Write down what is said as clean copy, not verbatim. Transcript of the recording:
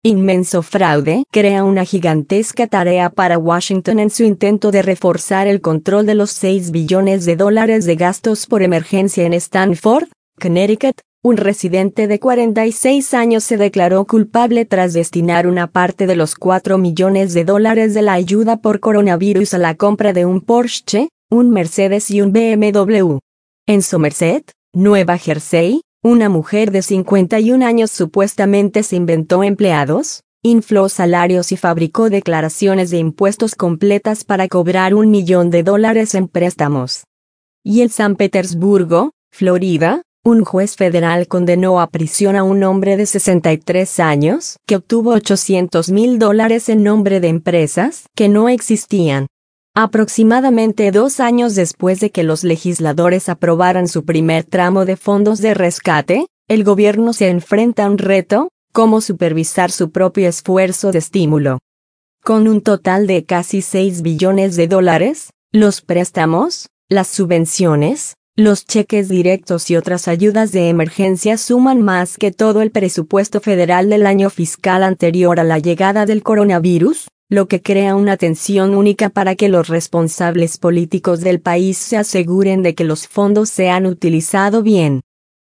inmenso fraude crea una gigantesca tarea para Washington en su intento de reforzar el control de los $6 billones de gastos por emergencia en Stamford, Connecticut. Un residente de 46 años se declaró culpable tras destinar una parte de los $4 millones de la ayuda por coronavirus a la compra de un Porsche, un Mercedes y un BMW. En Somerset, Nueva Jersey, una mujer de 51 años supuestamente se inventó empleados, infló salarios y fabricó declaraciones de impuestos completas para cobrar $1 millón en préstamos. Y en San Petersburgo, Florida, un juez federal condenó a prisión a un hombre de 63 años que obtuvo $800,000 en nombre de empresas que no existían. Aproximadamente 2 años después de que los legisladores aprobaran su primer tramo de fondos de rescate, el gobierno se enfrenta a un reto: cómo supervisar su propio esfuerzo de estímulo. Con un total de casi $6 billones, los préstamos, las subvenciones, los cheques directos y otras ayudas de emergencia suman más que todo el presupuesto federal del año fiscal anterior a la llegada del coronavirus, lo que crea una tensión única para que los responsables políticos del país se aseguren de que los fondos sean utilizados bien.